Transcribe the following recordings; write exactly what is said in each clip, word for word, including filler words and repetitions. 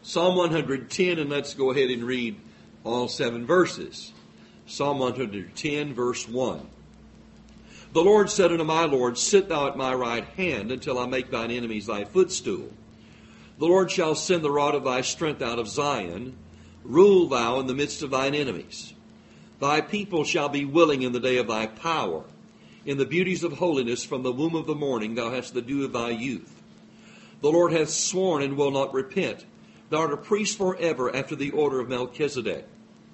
Psalm one hundred ten, and let's go ahead and read all seven verses. Psalm one hundred ten, verse one. The Lord said unto my Lord, Sit thou at my right hand until I make thine enemies thy footstool. The Lord shall send the rod of thy strength out of Zion. Rule thou in the midst of thine enemies. Thy people shall be willing in the day of thy power. In the beauties of holiness from the womb of the morning thou hast the dew of thy youth. The Lord hath sworn and will not repent. Thou art a priest forever after the order of Melchizedek.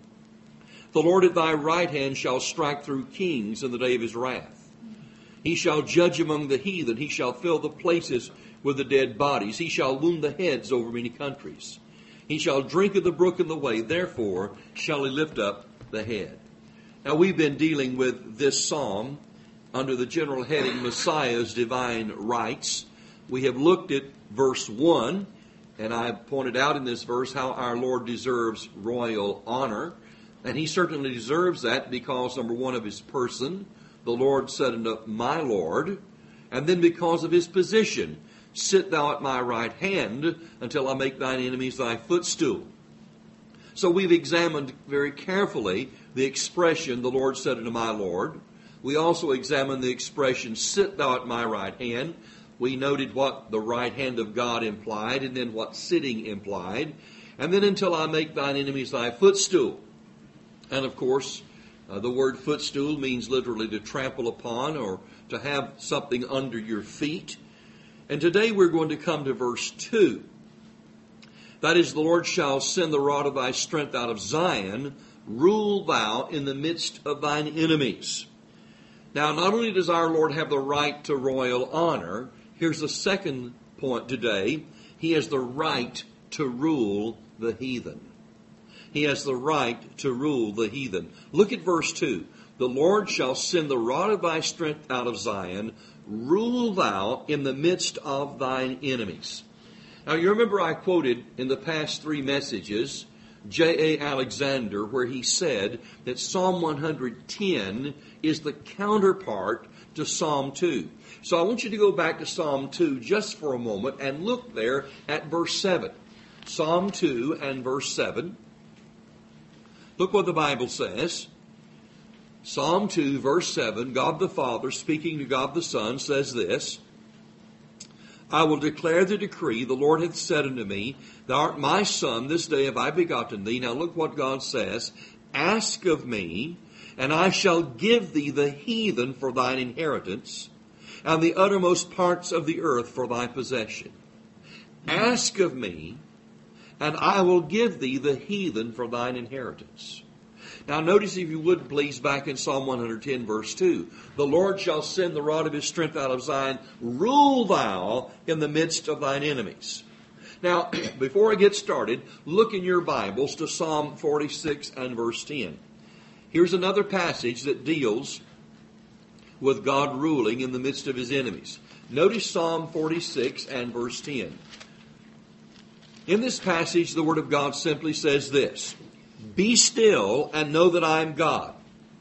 The Lord at thy right hand shall strike through kings in the day of his wrath. He shall judge among the heathen. He shall fill the places with the dead bodies. He shall wound the heads over many countries. He shall drink of the brook in the way. Therefore shall he lift up the head. Now we've been dealing with this psalm under the general heading Messiah's divine rights. We have looked at verse one. And I pointed out in this verse how our Lord deserves royal honor. And he certainly deserves that because, number one, of his person. The Lord said unto my Lord. And then because of his position. Sit thou at my right hand until I make thine enemies thy footstool. So we've examined very carefully the expression, the Lord said unto my Lord. We also examined the expression, sit thou at my right hand. We noted what the right hand of God implied and then what sitting implied. And then until I make thine enemies thy footstool. And of course, uh, the word footstool means literally to trample upon or to have something under your feet. And today we're going to come to verse two. That is, the Lord shall send the rod of thy strength out of Zion. Rule thou in the midst of thine enemies. Now, not only does our Lord have the right to royal honor, here's the second point today. He has the right to rule the heathen. He has the right to rule the heathen. Look at verse two. The Lord shall send the rod of thy strength out of Zion. Rule thou in the midst of thine enemies. Now, you remember I quoted in the past three messages J A Alexander, where he said that Psalm one hundred ten is the counterpart to Psalm two. So I want you to go back to Psalm two just for a moment and look there at verse seven. Psalm two and verse seven. Look what the Bible says. Psalm two, verse seven, God the Father, speaking to God the Son, says this, I will declare the decree, the Lord hath said unto me, Thou art my Son, this day have I begotten thee. Now look what God says, Ask of me, and I shall give thee the heathen for thine inheritance, and the uttermost parts of the earth for thy possession. Ask of me, and I will give thee the heathen for thine inheritance. Now notice, if you would please, back in Psalm one hundred ten, verse two. The Lord shall send the rod of his strength out of Zion. Rule thou in the midst of thine enemies. Now, before I get started, look in your Bibles to Psalm forty-six and verse ten. Here's another passage that deals with God ruling in the midst of his enemies. Notice Psalm forty-six and verse ten. In this passage, the Word of God simply says this, Be still and know that I am God.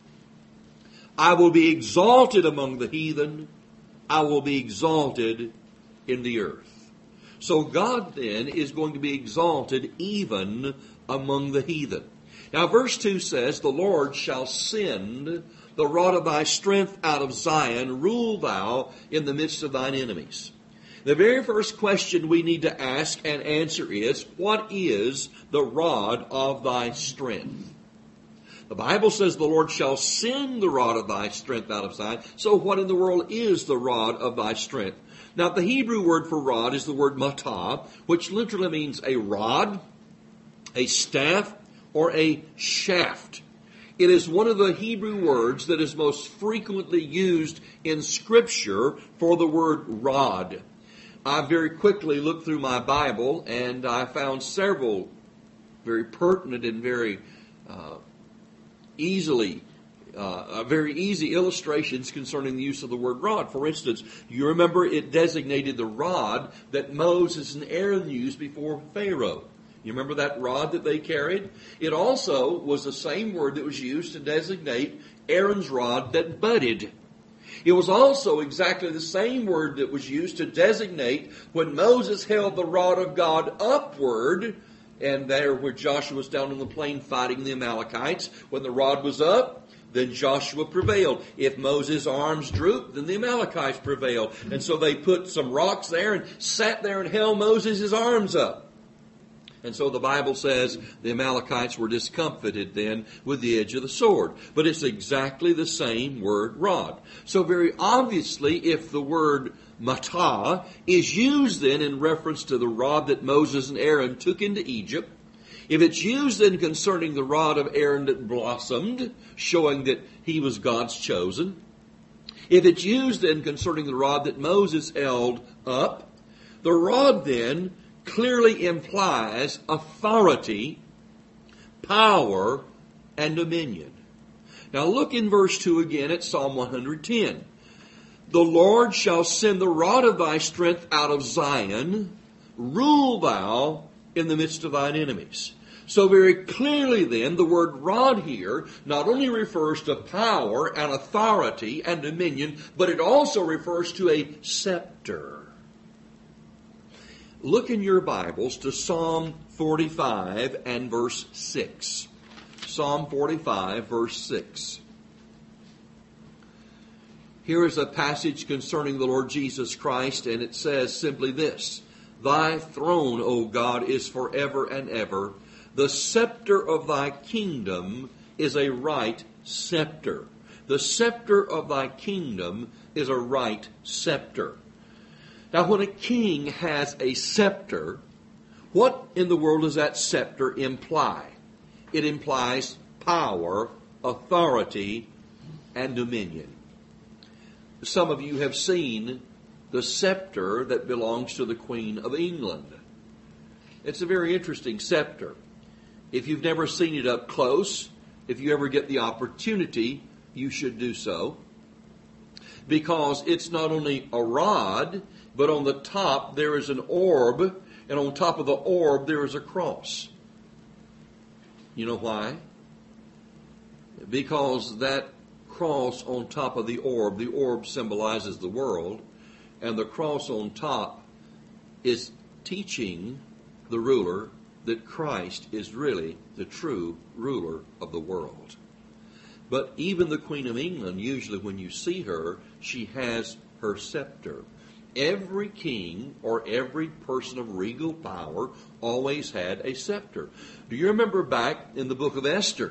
I will be exalted among the heathen. I will be exalted in the earth. So God then is going to be exalted even among the heathen. Now verse two says, The Lord shall send the rod of thy strength out of Zion. Rule thou in the midst of thine enemies. The very first question we need to ask and answer is, what is the rod of thy strength? The Bible says the Lord shall send the rod of thy strength out of Zion. So what in the world is the rod of thy strength? Now the Hebrew word for rod is the word matah, which literally means a rod, a staff, or a shaft. It is one of the Hebrew words that is most frequently used in Scripture for the word rod. I very quickly looked through my Bible and I found several very pertinent and very uh, easily, uh, very easy illustrations concerning the use of the word rod. For instance, you remember it designated the rod that Moses and Aaron used before Pharaoh. You remember that rod that they carried? It also was the same word that was used to designate Aaron's rod that budded. It was also exactly the same word that was used to designate when Moses held the rod of God upward And there where Joshua was down on the plain fighting the Amalekites, when the rod was up, then Joshua prevailed. If Moses' arms drooped, then the Amalekites prevailed. And so they put some rocks there and sat there and held Moses' arms up. And so the Bible says the Amalekites were discomfited then with the edge of the sword. But it's exactly the same word, rod. So very obviously, if the word matah is used then in reference to the rod that Moses and Aaron took into Egypt, if it's used then concerning the rod of Aaron that blossomed, showing that he was God's chosen, if it's used then concerning the rod that Moses held up, the rod then clearly implies authority, power, and dominion. Now look in verse two again at Psalm one hundred ten. The Lord shall send the rod of thy strength out of Zion. Rule thou in the midst of thine enemies. So very clearly then, the word rod here not only refers to power and authority and dominion, but it also refers to a scepter. Look in your Bibles to Psalm forty-five and verse six. Psalm forty-five, verse six. Here is a passage concerning the Lord Jesus Christ, and it says simply this: Thy throne, O God, is forever and ever. The scepter of thy kingdom is a right scepter. The scepter of thy kingdom is a right scepter. Now, when a king has a scepter, what in the world does that scepter imply? It implies power, authority, and dominion. Some of you have seen the scepter that belongs to the Queen of England. It's a very interesting scepter. If you've never seen it up close, if you ever get the opportunity, you should do so. Because it's not only a rod, but on the top there is an orb, and on top of the orb there is a cross. You know why? Because that cross on top of the orb, the orb symbolizes the world, and the cross on top is teaching the ruler that Christ is really the true ruler of the world. But even the Queen of England, usually when you see her, she has her scepter. Every king or every person of regal power always had a scepter. Do you remember back in the book of Esther,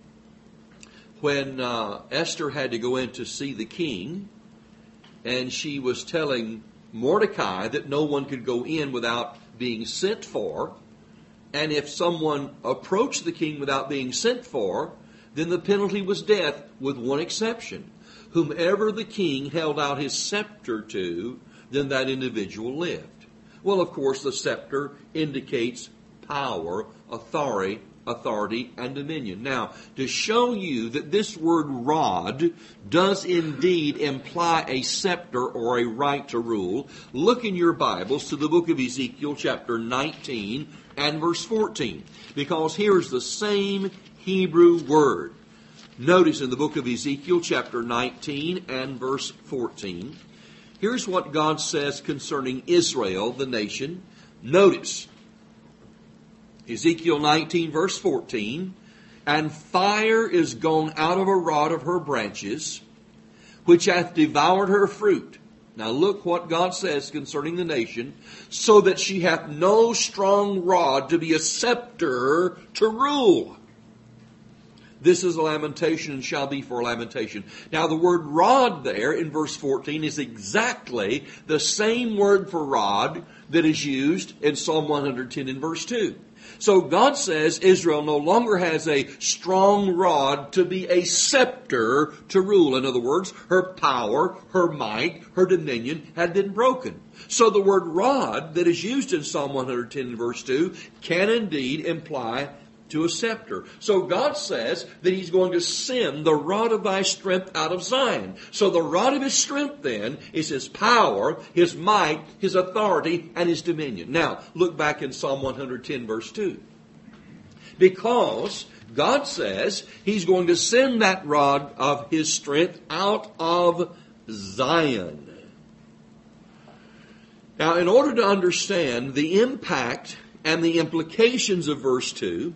when uh, Esther had to go in to see the king, and she was telling Mordecai that no one could go in without being sent for, and if someone approached the king without being sent for, then the penalty was death, with one exception. Whomever the king held out his scepter to, then that individual lived. Well, of course, the scepter indicates power, authority, authority, and dominion. Now, to show you that this word rod does indeed imply a scepter or a right to rule, look in your Bibles to the book of Ezekiel chapter nineteen and verse fourteen. Because here's the same Hebrew word. Notice in the book of Ezekiel chapter nineteen and verse fourteen. Here's what God says concerning Israel, the nation. Notice, Ezekiel nineteen, verse fourteen, and fire is gone out of a rod of her branches, which hath devoured her fruit. Now look what God says concerning the nation, so that she hath no strong rod to be a scepter to rule. This is a lamentation and shall be for a lamentation. Now the word rod there in verse fourteen is exactly the same word for rod that is used in Psalm one hundred ten in verse two. So God says Israel no longer has a strong rod to be a scepter to rule. In other words, her power, her might, her dominion had been broken. So the word rod that is used in Psalm one hundred ten in verse two can indeed imply to a scepter. So God says that He's going to send the rod of thy strength out of Zion. So the rod of His strength then is His power, His might, His authority, and His dominion. Now, look back in Psalm one hundred ten verse two. Because God says He's going to send that rod of His strength out of Zion. Now, in order to understand the impact and the implications of verse two,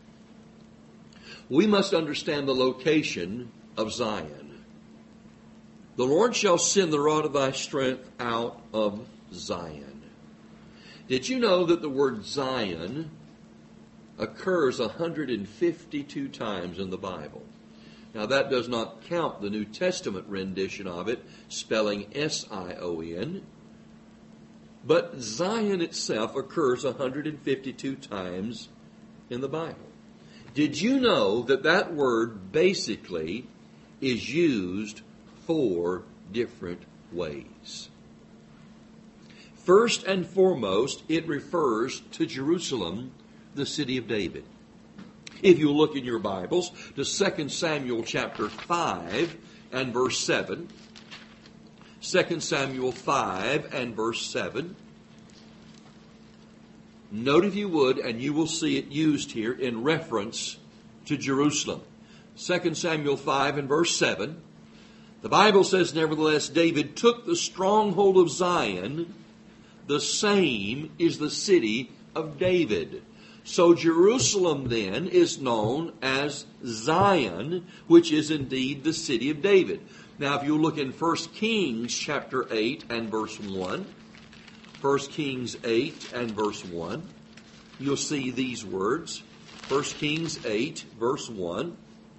we must understand the location of Zion. The Lord shall send the rod of thy strength out of Zion. Did you know that the word Zion occurs one hundred fifty-two times in the Bible? Now that does not count the New Testament rendition of it, spelling S I O N. But Zion itself occurs one hundred fifty-two times in the Bible. Did you know that that word basically is used four different ways? First and foremost, it refers to Jerusalem, the city of David. If you look in your Bibles to Second Samuel chapter five and verse seven, Second Samuel five and verse seven, note if you would, and you will see it used here in reference to Jerusalem. Second Samuel five and verse seven, the Bible says, nevertheless, David took the stronghold of Zion, the same is the city of David. So Jerusalem then is known as Zion, which is indeed the city of David. Now if you look in First Kings chapter eight and verse one, First Kings eight and verse one, you'll see these words. First Kings eight verse one.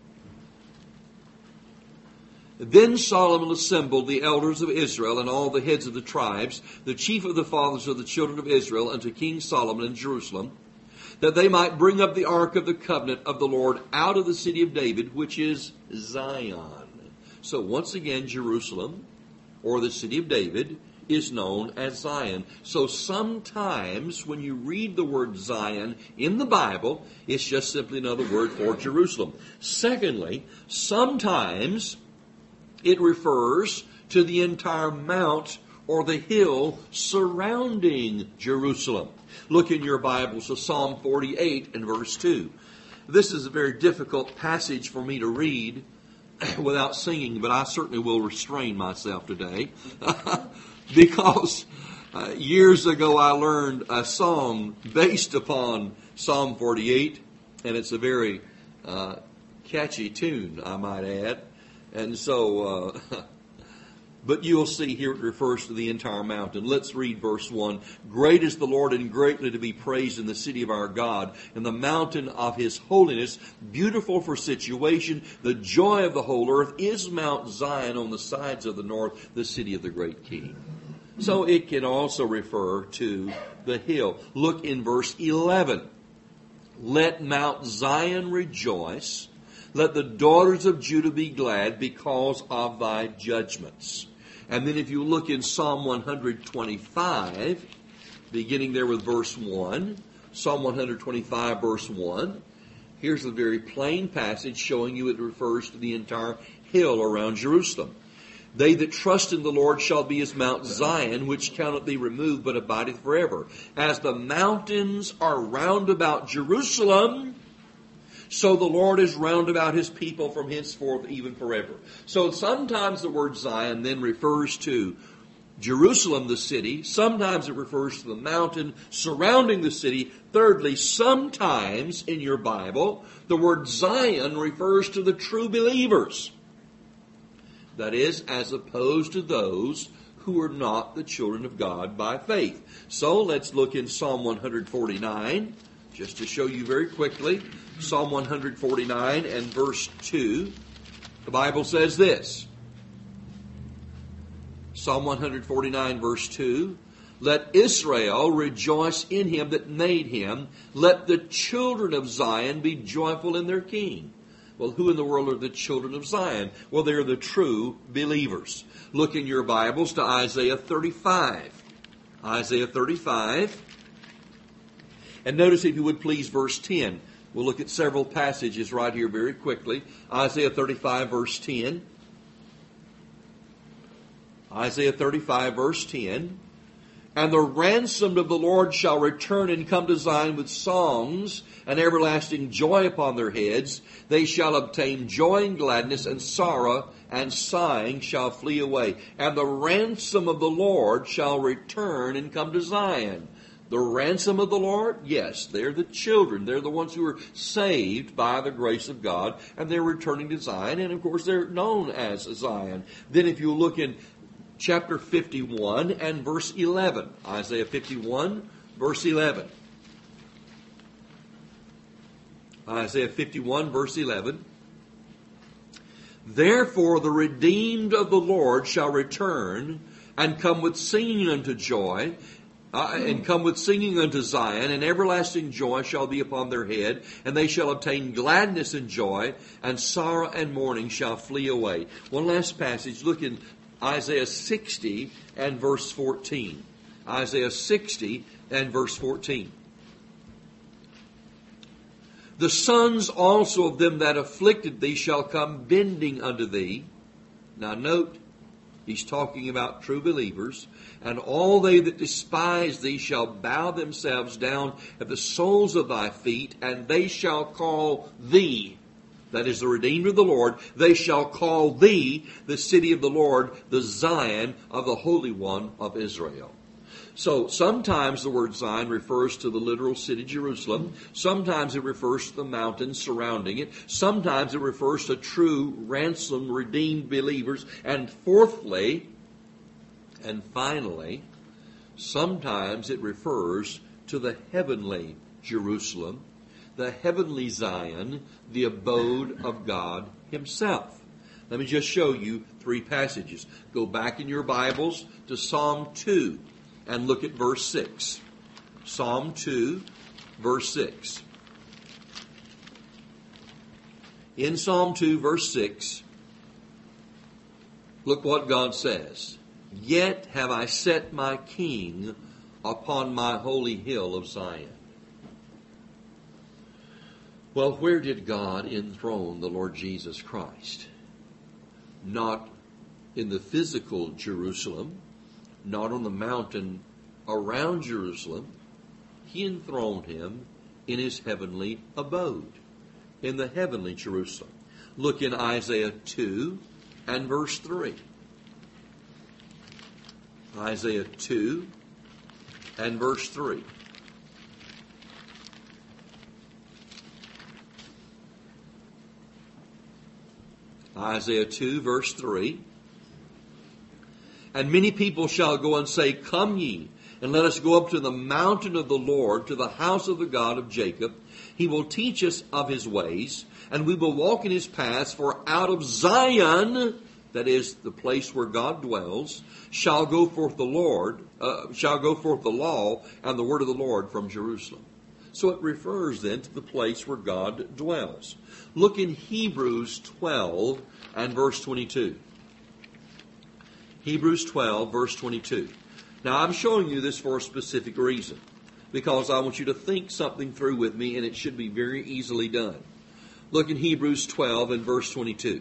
Then Solomon assembled the elders of Israel and all the heads of the tribes, the chief of the fathers of the children of Israel, unto King Solomon in Jerusalem, that they might bring up the ark of the covenant of the Lord out of the city of David, which is Zion. So once again, Jerusalem, or the city of David, is known as Zion. So sometimes when you read the word Zion in the Bible, it's just simply another word for Jerusalem. Secondly, sometimes it refers to the entire mount or the hill surrounding Jerusalem. Look in your Bibles to Psalm forty-eight and verse two. This is a very difficult passage for me to read without singing, but I certainly will restrain myself today. Because uh, years ago I learned a song based upon Psalm forty-eight, and it's a very uh, catchy tune, I might add. And so, uh, but you'll see here it refers to the entire mountain. Let's read verse one. Great is the Lord and greatly to be praised in the city of our God, in the mountain of his holiness, beautiful for situation. The joy of the whole earth is Mount Zion on the sides of the north, the city of the great King. So it can also refer to the hill. Look in verse eleven. Let Mount Zion rejoice. Let the daughters of Judah be glad because of thy judgments. And then if you look in Psalm one twenty-five, beginning there with verse one, Psalm one twenty-five verse one, here's a very plain passage showing you it refers to the entire hill around Jerusalem. They that trust in the Lord shall be as Mount Zion, which cannot be removed, but abideth forever. As the mountains are round about Jerusalem, so the Lord is round about his people from henceforth even forever. So sometimes the word Zion then refers to Jerusalem, the city. Sometimes it refers to the mountain surrounding the city. Thirdly, sometimes in your Bible, the word Zion refers to the true believers. That is, as opposed to those who are not the children of God by faith. So let's look in Psalm one forty-nine, just to show you very quickly. Psalm one forty-nine and verse two. The Bible says this. Psalm one forty-nine verse two. Let Israel rejoice in him that made him. Let the children of Zion be joyful in their king. Well, who in the world are the children of Zion? Well, they're the true believers. Look in your Bibles to Isaiah thirty-five. Isaiah thirty-five. And notice, if you would please, verse ten. We'll look at several passages right here very quickly. Isaiah thirty-five, verse ten. Isaiah thirty-five, verse ten. And the ransomed of the Lord shall return and come to Zion with songs and everlasting joy upon their heads. They shall obtain joy and gladness, and sorrow and sighing shall flee away. And the ransom of the Lord shall return and come to Zion. The ransom of the Lord? Yes, they're the children. They're the ones who are saved by the grace of God, and they're returning to Zion, and of course they're known as Zion. Then if you look in chapter fifty-one and verse eleven, Isaiah fifty-one, verse eleven. Isaiah fifty-one, verse eleven. Therefore the redeemed of the Lord shall return, and come with singing unto joy, Uh, and come with singing unto Zion, and everlasting joy shall be upon their head, and they shall obtain gladness and joy, and sorrow and mourning shall flee away. One last passage, look in Isaiah sixty and verse fourteen. Isaiah sixty and verse fourteen. The sons also of them that afflicted thee shall come bending unto thee. Now note, he's talking about true believers. And all they that despise thee shall bow themselves down at the soles of thy feet, and they shall call thee, that is the redeemed of the Lord, they shall call thee the city of the Lord, the Zion of the Holy One of Israel. So sometimes the word Zion refers to the literal city Jerusalem. Sometimes it refers to the mountains surrounding it. Sometimes it refers to true ransomed, redeemed believers. And fourthly, and finally, sometimes it refers to the heavenly Jerusalem, the heavenly Zion, the abode of God Himself. Let me just show you three passages. Go back in your Bibles to Psalm two and look at verse six. Psalm two, verse six. In Psalm two, verse six, look what God says. Yet have I set my King upon my holy hill of Zion. Well, where did God enthrone the Lord Jesus Christ? Not in the physical Jerusalem, not on the mountain around Jerusalem. He enthroned Him in His heavenly abode, in the heavenly Jerusalem. Look in Isaiah two and verse three. Isaiah two and verse three. Isaiah two, verse three. And many people shall go and say, Come ye, and let us go up to the mountain of the Lord, to the house of the God of Jacob. He will teach us of His ways, and we will walk in His paths. For out of Zion, that is the place where God dwells, shall go forth the Lord, uh, shall go forth the law and the word of the Lord from Jerusalem. So it refers then to the place where God dwells. Look in Hebrews twelve and verse twenty-two. Hebrews twelve, verse twenty-two. Now I'm showing you this for a specific reason, because I want you to think something through with me, and it should be very easily done. Look in Hebrews twelve and verse twenty-two.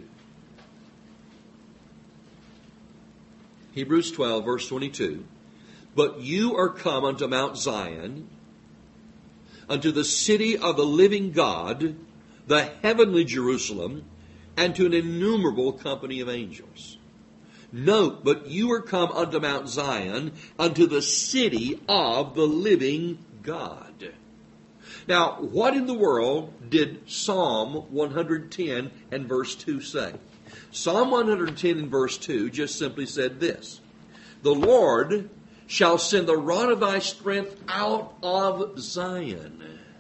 Hebrews twelve, verse twenty-two. But you are come unto Mount Zion, unto the city of the living God, the heavenly Jerusalem, and to an innumerable company of angels. Note, but you are come unto Mount Zion, unto the city of the living God. Now, what in the world did Psalm one hundred ten and verse two say? Psalm one hundred ten and verse two just simply said this: The Lord shall send the rod of thy strength out of Zion.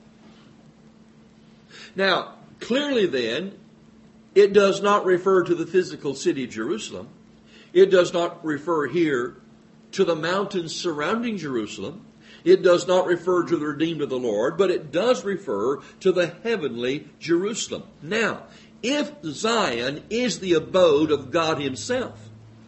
Now, clearly then, it does not refer to the physical city of Jerusalem. It does not refer here to the mountains surrounding Jerusalem. It does not refer to the redeemed of the Lord, but it does refer to the heavenly Jerusalem. Now, if Zion is the abode of God Himself,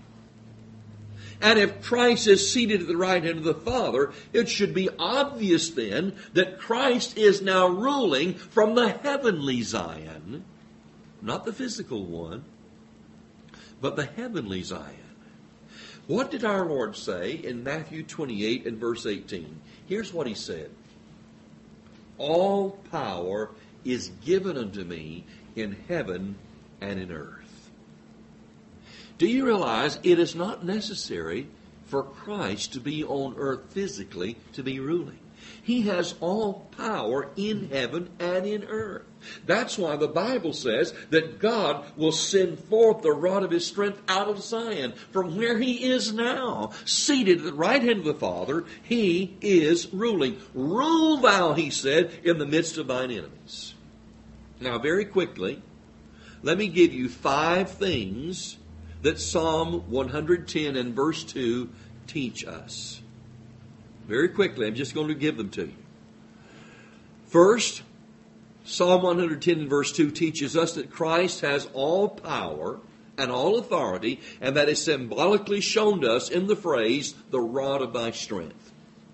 and if Christ is seated at the right hand of the Father, it should be obvious then that Christ is now ruling from the heavenly Zion, not the physical one, but the heavenly Zion. What did our Lord say in Matthew twenty-eight and verse eighteen? Here's what He said: All power is given unto me in heaven and in earth. Do you realize it is not necessary for Christ to be on earth physically to be ruling? He has all power in heaven and in earth. That's why the Bible says that God will send forth the rod of His strength out of Zion, from where He is now, seated at the right hand of the Father. He is ruling. Rule thou, He said, in the midst of thine enemies. Now, very quickly, let me give you five things that Psalm one hundred ten and verse two teach us. Very quickly, I'm just going to give them to you. First, Psalm one hundred ten and verse two teaches us that Christ has all power and all authority, and that is symbolically shown to us in the phrase, the rod of thy strength.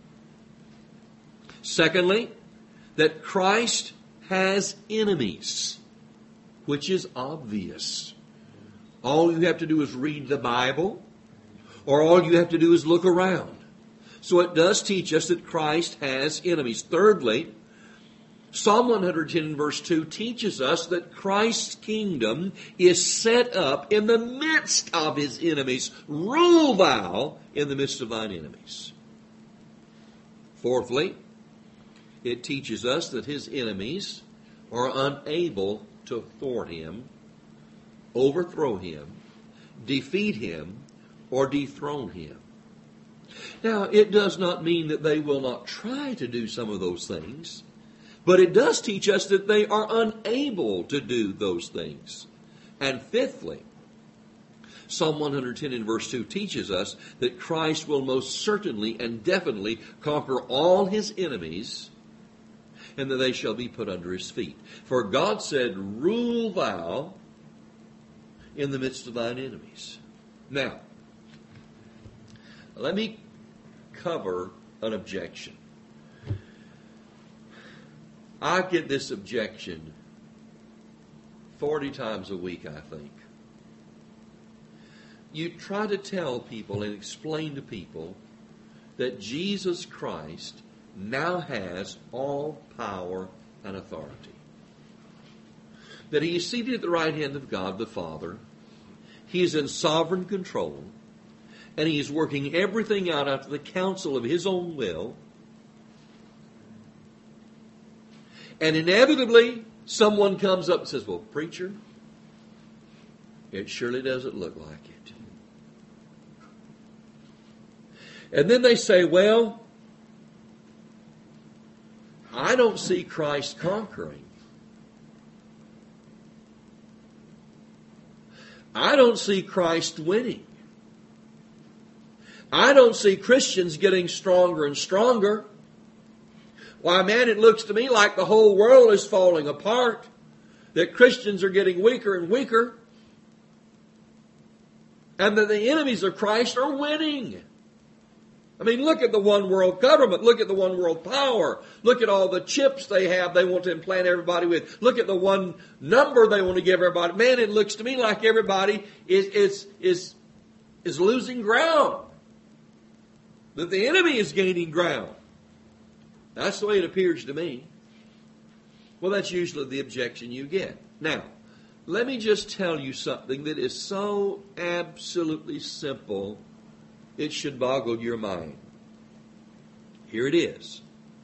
Secondly, that Christ has enemies, which is obvious. All you have to do is read the Bible, or all you have to do is look around. So it does teach us that Christ has enemies. Thirdly, Psalm one hundred ten verse two teaches us that Christ's kingdom is set up in the midst of His enemies. Rule thou in the midst of thine enemies. Fourthly, it teaches us that His enemies are unable to thwart Him, overthrow Him, defeat Him, or dethrone Him. Now, it does not mean that they will not try to do some of those things, but it does teach us that they are unable to do those things. And fifthly, Psalm one hundred ten in verse two teaches us that Christ will most certainly and definitely conquer all His enemies, and that they shall be put under His feet. For God said, rule thou in the midst of thine enemies. Now, let me cover an objection. I get this objection forty times a week, I think. You try to tell people and explain to people that Jesus Christ now has all power and authority. That He is seated at the right hand of God the Father. He is in sovereign control. And He is working everything out after the counsel of His own will. And inevitably, someone comes up and says, well, preacher, it surely doesn't look like it. And then they say, well, I don't see Christ conquering. I don't see Christ winning. I don't see Christians getting stronger and stronger. Why, man, it looks to me like the whole world is falling apart. That Christians are getting weaker and weaker. And that the enemies of Christ are winning. I mean, look at the one world government. Look at the one world power. Look at all the chips they have they want to implant everybody with. Look at the one number they want to give everybody. Man, it looks to me like everybody is, is, is, is losing ground. That the enemy is gaining ground. That's the way it appears to me. Well, that's usually the objection you get. Now, let me just tell you something that is so absolutely simple, it should boggle your mind. Here it is.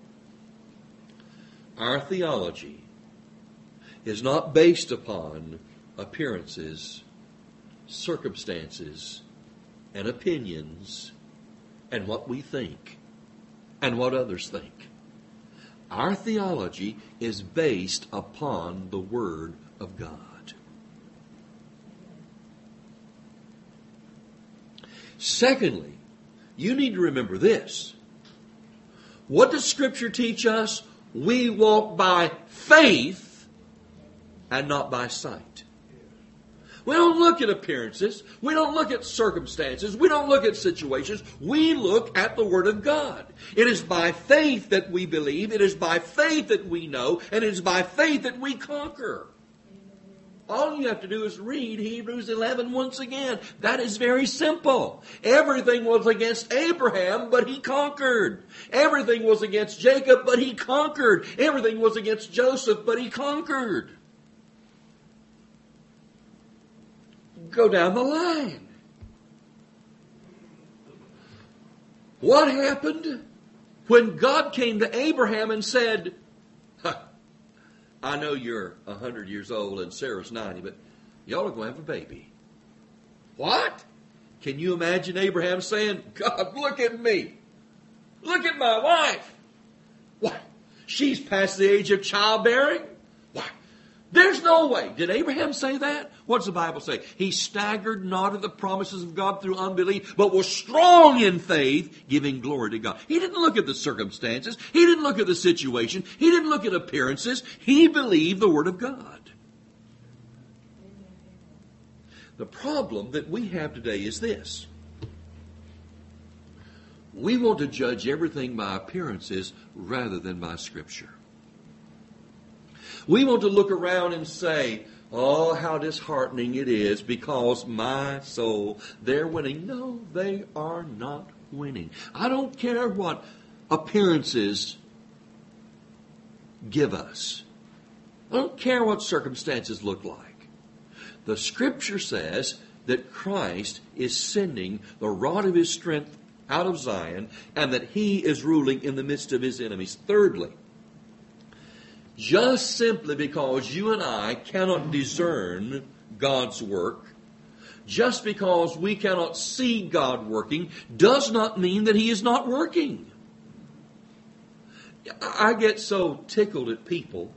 Our theology is not based upon appearances, circumstances, and opinions, and what we think, and what others think. Our theology is based upon the Word of God. Secondly, you need to remember this. What does Scripture teach us? We walk by faith and not by sight. We don't look at appearances. We don't look at circumstances. We don't look at situations. We look at the Word of God. It is by faith that we believe. It is by faith that we know. And it is by faith that we conquer. All you have to do is read Hebrews eleven once again. That is very simple. Everything was against Abraham, but he conquered. Everything was against Jacob, but he conquered. Everything was against Joseph, but he conquered. Go down the line. What happened When God came to Abraham and said, I know you're one hundred years old and Sarah's ninety, but y'all are going to have a baby. What? Can you imagine Abraham saying, God, look at me. Look at my wife. What? She's past the age of childbearing? What? There's no way. Did Abraham say that? What does the Bible say? He staggered not at the promises of God through unbelief, but was strong in faith, giving glory to God. He didn't look at the circumstances. He didn't look at the situation. He didn't look at appearances. He believed the Word of God. The problem that we have today is this. We want to judge everything by appearances rather than by Scripture. We want to look around and say, oh, how disheartening it is because my soul, they're winning. No, they are not winning. I don't care what appearances give us. I don't care what circumstances look like. The Scripture says that Christ is sending the rod of His strength out of Zion and that He is ruling in the midst of His enemies. Thirdly, just simply because you and I cannot discern God's work, just because we cannot see God working, does not mean that He is not working. I get so tickled at people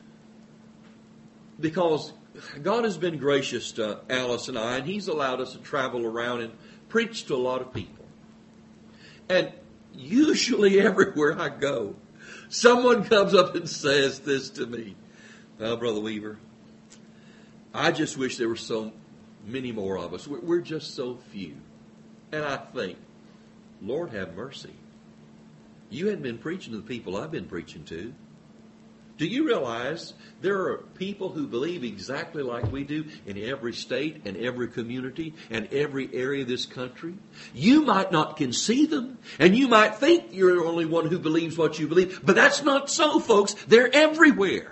because God has been gracious to Alice and I, and He's allowed us to travel around and preach to a lot of people. And usually everywhere I go, someone comes up and says this to me. Well, Brother Weaver, I just wish there were so many more of us. We're just so few. And I think, Lord have mercy. You hadn't been preaching to the people I've been preaching to. Do you realize there are people who believe exactly like we do in every state and every community and every area of this country? You might not can see them, and you might think you're the only one who believes what you believe, but that's not so, folks. They're everywhere.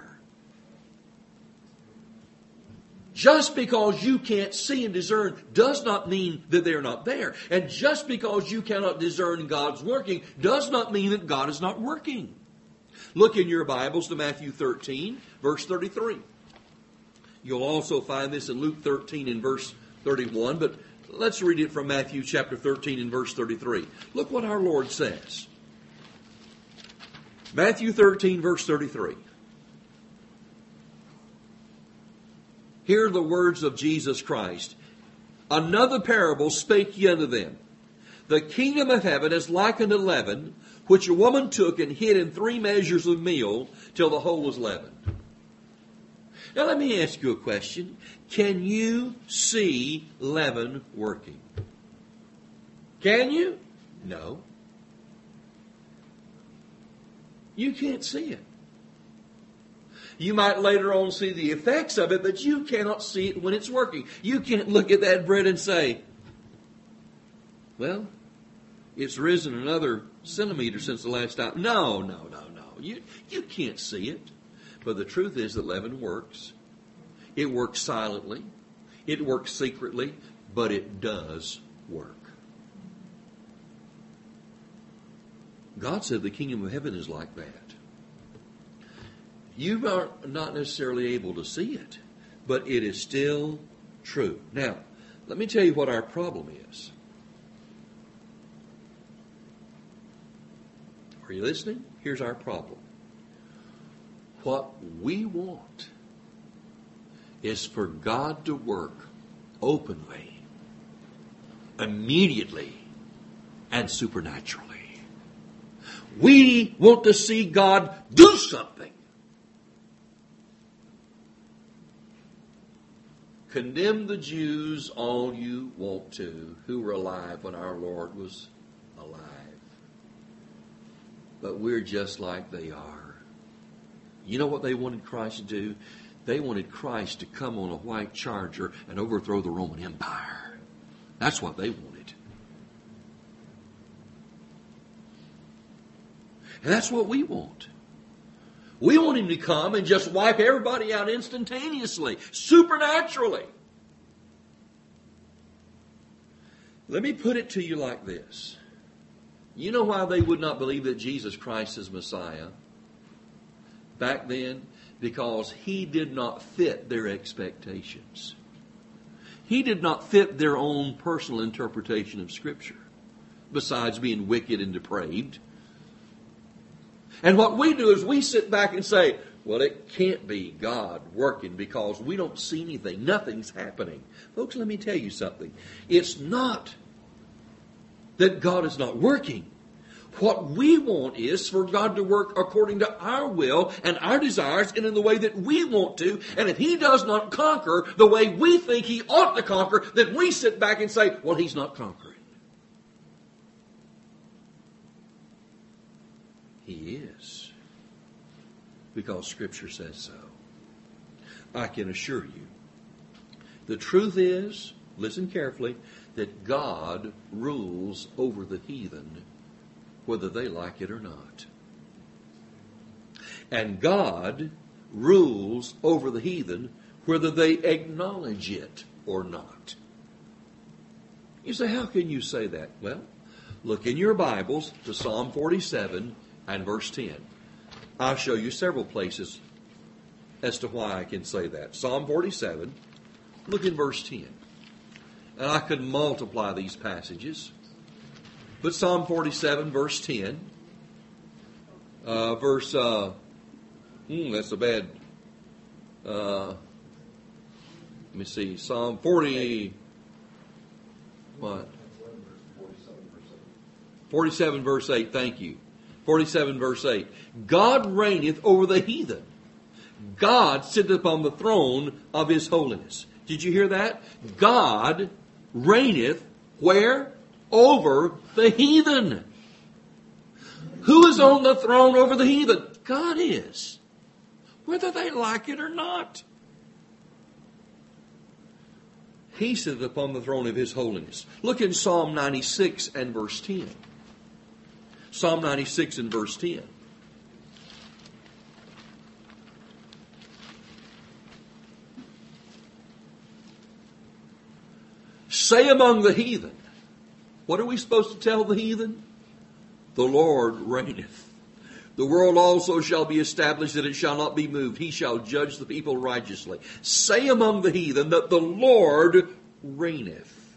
Just because you can't see and discern does not mean that they're not there. And just because you cannot discern God's working does not mean that God is not working. Look in your Bibles to Matthew thirteen, verse thirty-three. You'll also find this in Luke thirteen and verse thirty-one, but let's read it from Matthew chapter thirteen and verse thirty-three. Look what our Lord says. Matthew thirteen, verse thirty-three. Hear the words of Jesus Christ. Another parable spake ye unto them. The kingdom of heaven is like unto leaven, which a woman took and hid in three measures of meal till the whole was leavened. Now let me ask you a question. Can you see leaven working? Can you? No. You can't see it. You might later on see the effects of it, but you cannot see it when it's working. You can't look at that bread and say, well, it's risen another centimeter since the last time. No, no, no, no. You, you can't see it. But the truth is that leaven works. It works silently. It works secretly. But it does work. God said the kingdom of heaven is like that. You are not necessarily able to see it, but it is still true. Now, let me tell you what our problem is. Are you listening? Here's our problem. What we want is for God to work openly, immediately, and supernaturally. We want to see God do something. Condemn the Jews all you want to, who were alive when our Lord was alive. But we're just like they are. You know what they wanted Christ to do? They wanted Christ to come on a white charger and overthrow the Roman Empire. That's what they wanted. And that's what we want. We want Him to come and just wipe everybody out instantaneously, supernaturally. Let me put it to you like this. You know why they would not believe that Jesus Christ is Messiah back then? Because he did not fit their expectations. He did not fit their own personal interpretation of Scripture, besides being wicked and depraved. And what we do is we sit back and say, well, it can't be God working because we don't see anything. Nothing's happening. Folks, let me tell you something. It's not that God is not working. What we want is for God to work according to our will and our desires and in the way that we want to. And if He does not conquer the way we think He ought to conquer, then we sit back and say, well, He's not conquering. He is. Because Scripture says so. I can assure you. The truth is, listen carefully, that God rules over the heathen whether they like it or not. And God rules over the heathen whether they acknowledge it or not. You say, how can you say that? Well, look in your Bibles to Psalm forty-seven and verse ten. I'll show you several places as to why I can say that. Psalm forty-seven, look in verse ten. And I could multiply these passages. But Psalm forty-seven, verse ten, uh, verse, uh, hmm, that's a bad, uh, let me see, Psalm forty, what? forty-seven, verse eight, thank you. forty-seven, verse eight. God reigneth over the heathen. God sitteth upon the throne of His holiness. Did you hear that? God reigneth where? Over the heathen. Who is on the throne over the heathen? God is. Whether they like it or not. He sitteth upon the throne of His holiness. Look in Psalm ninety-six and verse ten. Psalm ninety-six and verse ten. Say among the heathen. What are we supposed to tell the heathen? The Lord reigneth. The world also shall be established, that it shall not be moved. He shall judge the people righteously. Say among the heathen that the Lord reigneth.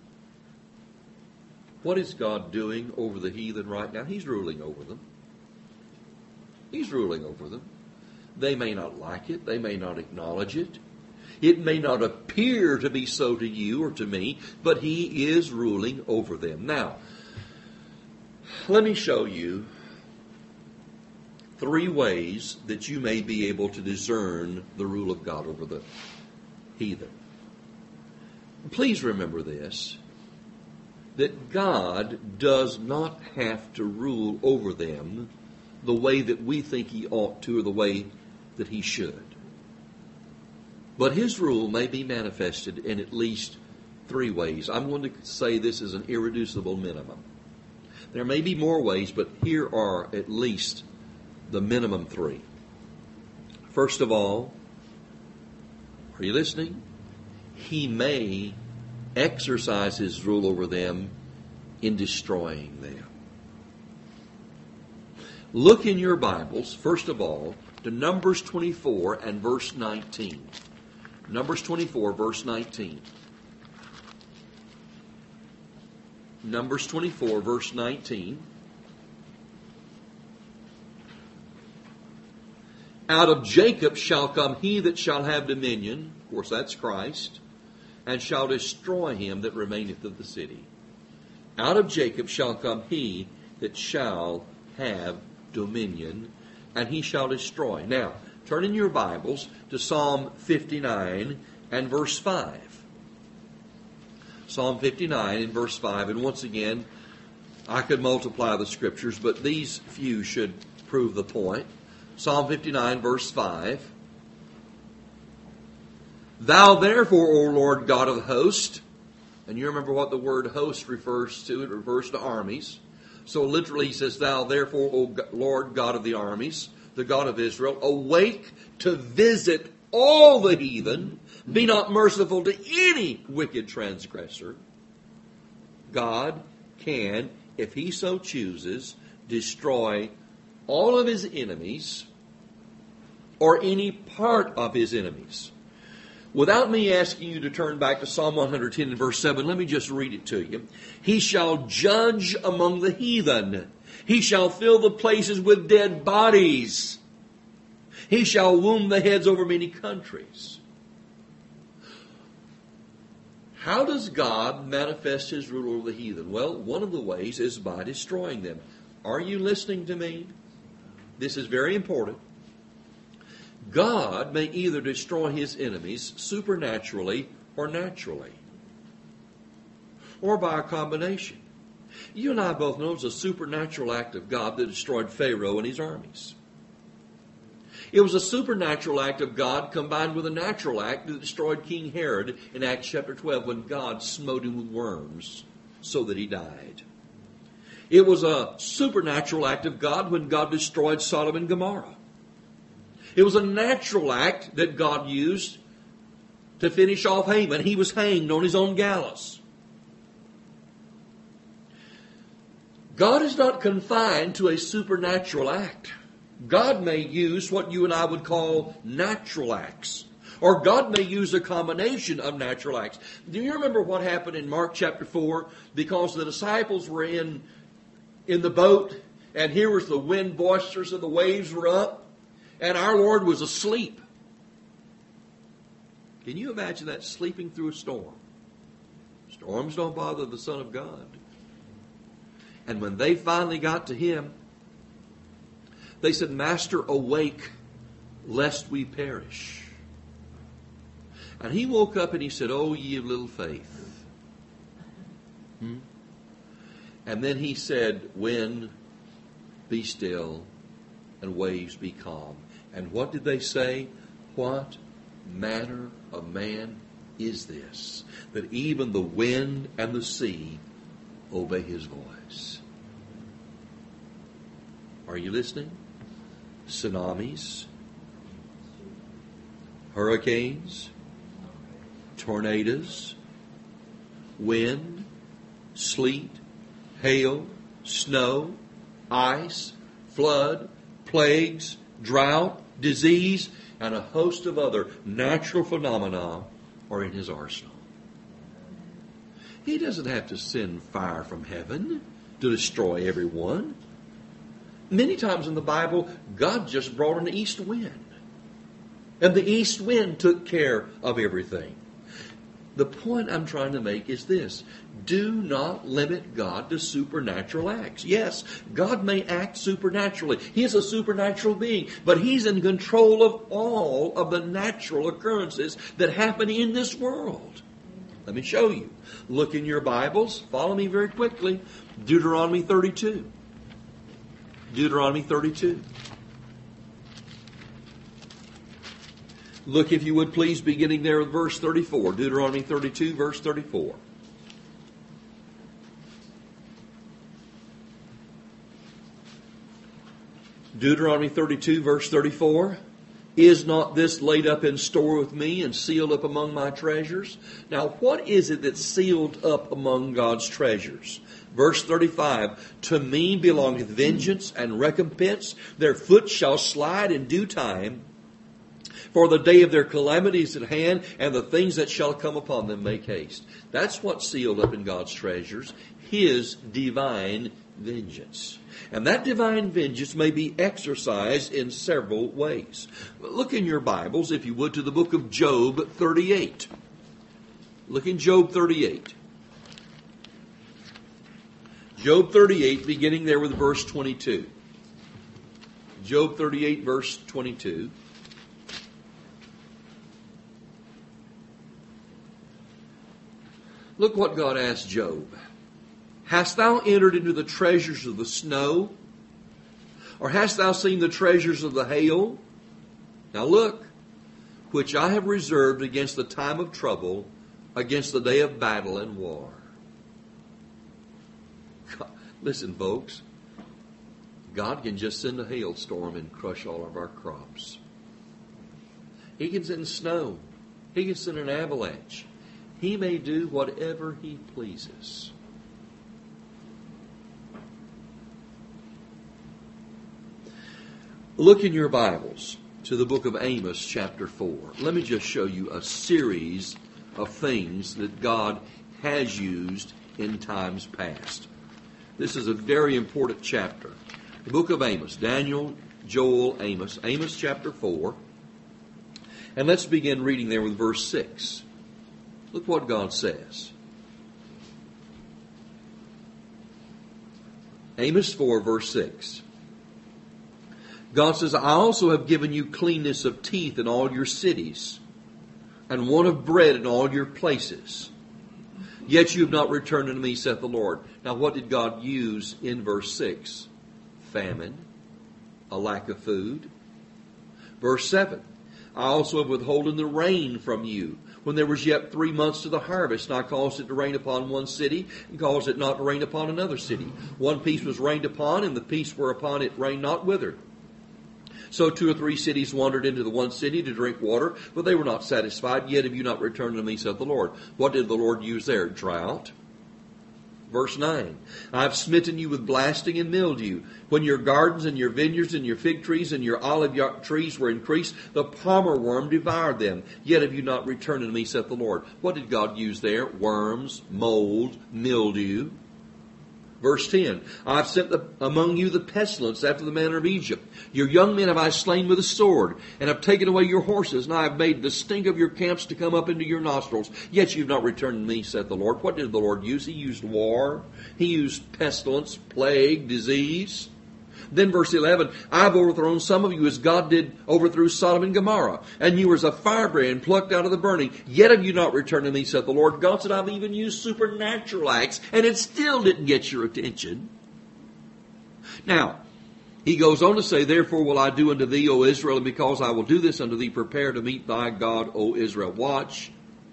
What is God doing over the heathen right now? He's ruling over them. He's ruling over them. They may not like it. They may not acknowledge it. It may not appear to be so to you or to me, but He is ruling over them. Now, let me show you three ways that you may be able to discern the rule of God over the heathen. Please remember this, that God does not have to rule over them the way that we think He ought to or the way that He should. But His rule may be manifested in at least three ways. I'm going to say this is an irreducible minimum. There may be more ways, but here are at least the minimum three. First of all, are you listening? He may exercise His rule over them in destroying them. Look in your Bibles, first of all, to Numbers twenty-four and verse nineteen. Numbers twenty-four, verse nineteen. Numbers twenty-four, verse nineteen. Out of Jacob shall come he that shall have dominion, of course that's Christ, and shall destroy him that remaineth of the city. Out of Jacob shall come he that shall have dominion, and he shall destroy. Now, turn in your Bibles to Psalm fifty-nine and verse five. Psalm fifty-nine and verse five. And once again, I could multiply the scriptures, but these few should prove the point. Psalm fifty-nine, verse five. Thou therefore, O Lord God of hosts, and you remember what the word host refers to. It refers to armies. So literally he says, Thou therefore, O Lord God of the armies, the God of Israel, awake to visit all the heathen. Be not merciful to any wicked transgressor. God can if he so chooses, destroy all of his enemies or any part of his enemies. Without me asking you to turn back to Psalm one hundred ten and verse seven, let me just read it to you. He shall judge among the heathen. He shall fill the places with dead bodies. He shall wound the heads over many countries. How does God manifest his rule over the heathen? Well, one of the ways is by destroying them. Are you listening to me? This is very important. God may either destroy his enemies supernaturally or naturally, or by a combination. You and I both know it was a supernatural act of God that destroyed Pharaoh and his armies. It was a supernatural act of God combined with a natural act that destroyed King Herod in Acts chapter twelve when God smote him with worms so that he died. It was a supernatural act of God when God destroyed Sodom and Gomorrah. It was a natural act that God used to finish off Haman. He was hanged on his own gallows. God is not confined to a supernatural act. God may use what you and I would call natural acts. Or God may use a combination of natural acts. Do you remember what happened in Mark chapter four? Because the disciples were in, in the boat, and here was the wind boisterous and the waves were up, and our Lord was asleep. Can you imagine that, sleeping through a storm? Storms don't bother the Son of God. And when they finally got to him, they said, Master, awake, lest we perish. And he woke up and he said, Oh, ye of little faith. Hmm? And then he said, Wind, be still, and waves be calm. And what did they say? What manner of man is this, that even the wind and the sea obey his voice? Are you listening? Tsunamis, hurricanes, tornadoes, wind, sleet, hail, snow, ice, flood, plagues, drought, disease, and a host of other natural phenomena are in his arsenal. He doesn't have to send fire from heaven to destroy everyone. Many times in the Bible, God just brought an east wind. And the east wind took care of everything. The point I'm trying to make is this. Do not limit God to supernatural acts. Yes, God may act supernaturally. He is a supernatural being, but He's in control of all of the natural occurrences that happen in this world. Let me show you. Look in your Bibles. Follow me very quickly. Deuteronomy thirty-two. Deuteronomy thirty-two. Look, if you would please, beginning there with verse thirty-four. Deuteronomy thirty-two, verse thirty-four. Deuteronomy thirty-two, verse thirty-four. Is not this laid up in store with me and sealed up among my treasures? Now, what is it that's sealed up among God's treasures? Verse thirty-five, to me belongeth vengeance and recompense. Their foot shall slide in due time. For the day of their calamity is at hand, and the things that shall come upon them make haste. That's what's sealed up in God's treasures, His divine vengeance. And that divine vengeance may be exercised in several ways. Look in your Bibles, if you would, to the book of Job thirty-eight. Look in Job thirty-eight. Job thirty-eight, beginning there with verse twenty-two. Job thirty-eight, verse twenty-two. Look what God asked Job. Hast thou entered into the treasures of the snow? Or hast thou seen the treasures of the hail? Now look, which I have reserved against the time of trouble, against the day of battle and war. God, listen, folks. God can just send a hailstorm and crush all of our crops. He can send snow. He can send an avalanche. He may do whatever He pleases. Look in your Bibles to the book of Amos, chapter four. Let me just show you a series of things that God has used in times past. This is a very important chapter. The book of Amos, Daniel, Joel, Amos, Amos chapter four. And let's begin reading there with verse six. Look what God says. Amos four, verse six. God says, I also have given you cleanness of teeth in all your cities, and want of bread in all your places. Yet you have not returned unto me, saith the Lord. Now what did God use in verse six? Famine, a lack of food. Verse seven, I also have withholden the rain from you, when there was yet three months to the harvest, and I caused it to rain upon one city, and caused it not to rain upon another city. One piece was rained upon, and the piece whereupon it rained not withered. So two or three cities wandered into the one city to drink water, but they were not satisfied. Yet have you not returned to me, saith the Lord. What did the Lord use there? Drought. Verse nine, I have smitten you with blasting and mildew. When your gardens and your vineyards and your fig trees and your olive trees were increased, the palmer worm devoured them. Yet have you not returned unto me, saith the Lord. What did God use there? Worms, mold, mildew. Verse ten, I have sent the, among you the pestilence after the manner of Egypt. Your young men have I slain with a sword, and have taken away your horses, and I have made the stink of your camps to come up into your nostrils. Yet you have not returned to me, saith the Lord. What did the Lord use? He used war. He used pestilence, plague, disease. Then verse eleven, I have overthrown some of you as God did overthrew Sodom and Gomorrah. And you were as a firebrand plucked out of the burning. Yet have you not returned to me, saith the Lord. God said, I've even used supernatural acts, and it still didn't get your attention. Now, he goes on to say, therefore will I do unto thee, O Israel, and because I will do this unto thee, prepare to meet thy God, O Israel. Watch.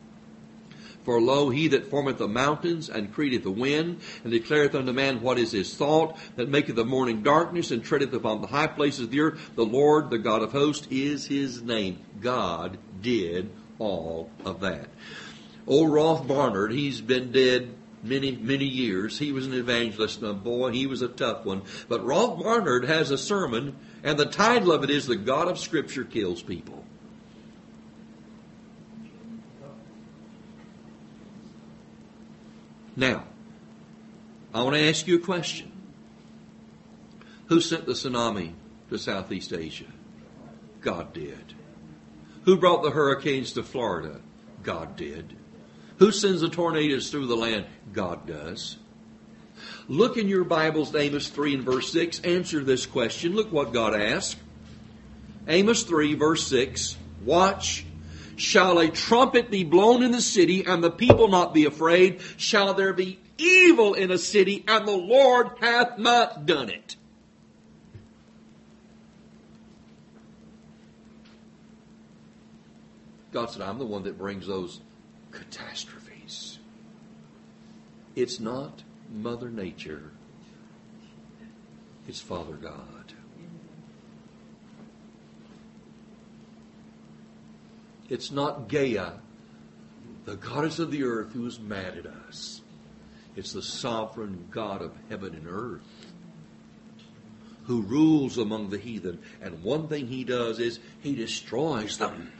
For lo, he that formeth the mountains, and createth the wind, and declareth unto man what is his thought, that maketh the morning darkness, and treadeth upon the high places of the earth, the Lord, the God of hosts, is his name. God did all of that. Old Rolf Barnard, he's been dead many, many years. He was an evangelist, and boy, he was a tough one. But Rolf Barnard has a sermon, and the title of it is, The God of Scripture Kills People. Now, I want to ask you a question. Who sent the tsunami to Southeast Asia? God did. Who brought the hurricanes to Florida? God did. Who sends the tornadoes through the land? God does. Look in your Bibles, Amos three and verse six. Answer this question. Look what God asked. Amos three, verse six. Watch. Shall a trumpet be blown in the city, and the people not be afraid? Shall there be evil in a city, and the Lord hath not done it? God said, I'm the one that brings those catastrophes. It's not Mother Nature. It's Father God. It's not Gaia, the goddess of the earth, who is mad at us. It's the sovereign God of heaven and earth who rules among the heathen. And one thing he does is he destroys them.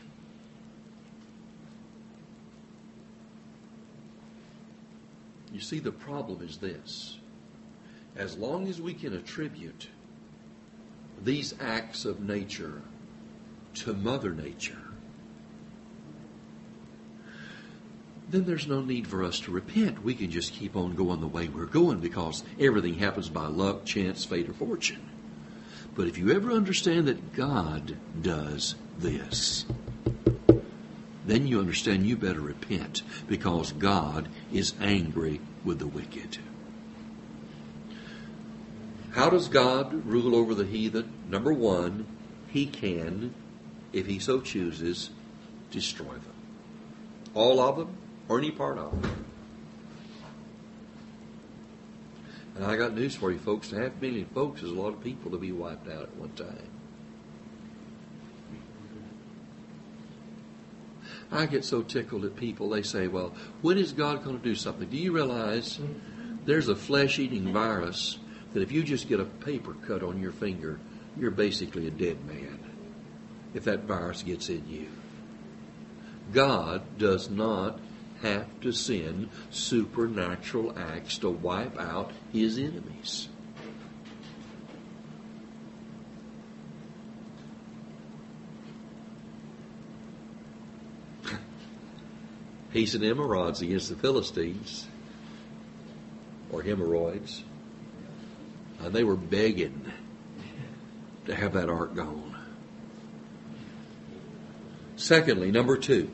You see, the problem is this. As long as we can attribute these acts of nature to Mother Nature, then there's no need for us to repent. We can just keep on going the way we're going because everything happens by luck, chance, fate, or fortune. But if you ever understand that God does this, then you understand you better repent because God is angry with the wicked. How does God rule over the heathen? Number one, he can, if he so chooses, destroy them. All of them? Or any part of it. And I got news for you, folks. Half a million folks is a lot of people to be wiped out at one time. I get so tickled at people. They say, well, when is God going to do something? Do you realize there's a flesh-eating virus that if you just get a paper cut on your finger, you're basically a dead man if that virus gets in you. God does not have to send supernatural acts to wipe out His enemies. He sent hemorrhoids against the Philistines, or hemorrhoids, and they were begging to have that ark gone. Secondly, number two,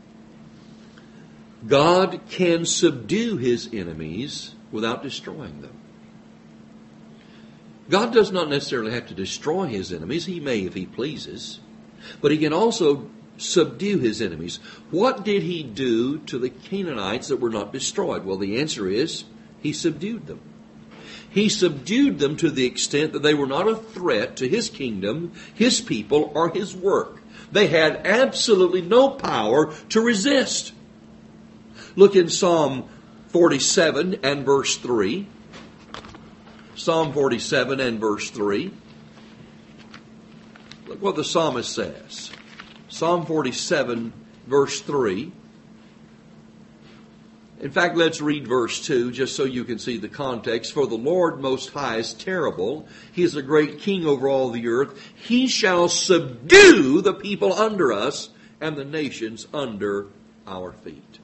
God can subdue His enemies without destroying them. God does not necessarily have to destroy His enemies. He may if He pleases. But He can also subdue His enemies. What did He do to the Canaanites that were not destroyed? Well, the answer is He subdued them. He subdued them to the extent that they were not a threat to His kingdom, His people, or His work. They had absolutely no power to resist. Look in Psalm forty-seven and verse three. Psalm forty-seven and verse three. Look what the psalmist says. Psalm forty-seven, verse three. In fact, let's read verse two, just so you can see the context. For the Lord Most High is terrible. He is a great king over all the earth. He shall subdue the people under us and the nations under our feet.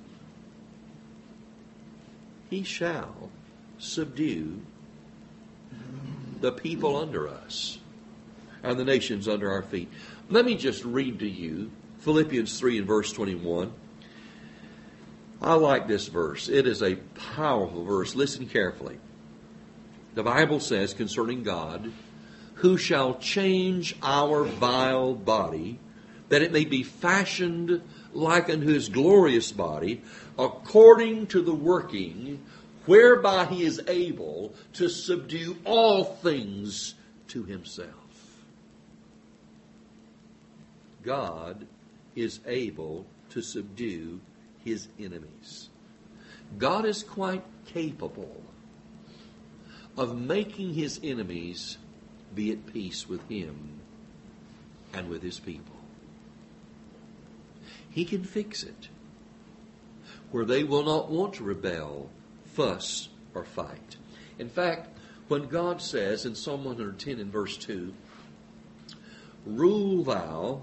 He shall subdue the people under us and the nations under our feet. Let me just read to you Philippians three and verse twenty-one. I like this verse. It is a powerful verse. Listen carefully. The Bible says concerning God, who shall change our vile body, that it may be fashioned like unto His glorious body, according to the working whereby He is able to subdue all things to Himself. God is able to subdue His enemies. God is quite capable of making His enemies be at peace with Him and with His people. He can fix it where they will not want to rebel, fuss, or fight. In fact, when God says in Psalm one hundred ten and verse two, rule thou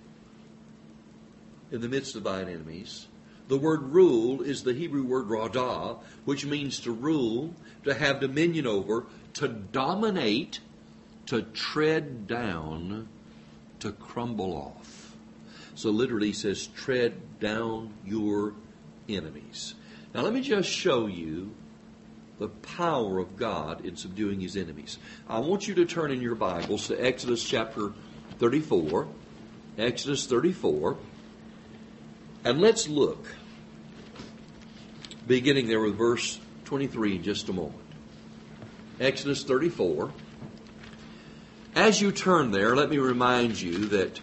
in the midst of thine enemies. The word rule is the Hebrew word radah, which means to rule, to have dominion over, to dominate, to tread down, to crumble off. So literally it says, tread down your enemies. Now let me just show you the power of God in subduing His enemies. I want you to turn in your Bibles to Exodus chapter thirty-four. Exodus thirty-four. And let's look, beginning there with verse twenty-three in just a moment. Exodus thirty-four. As you turn there, let me remind you that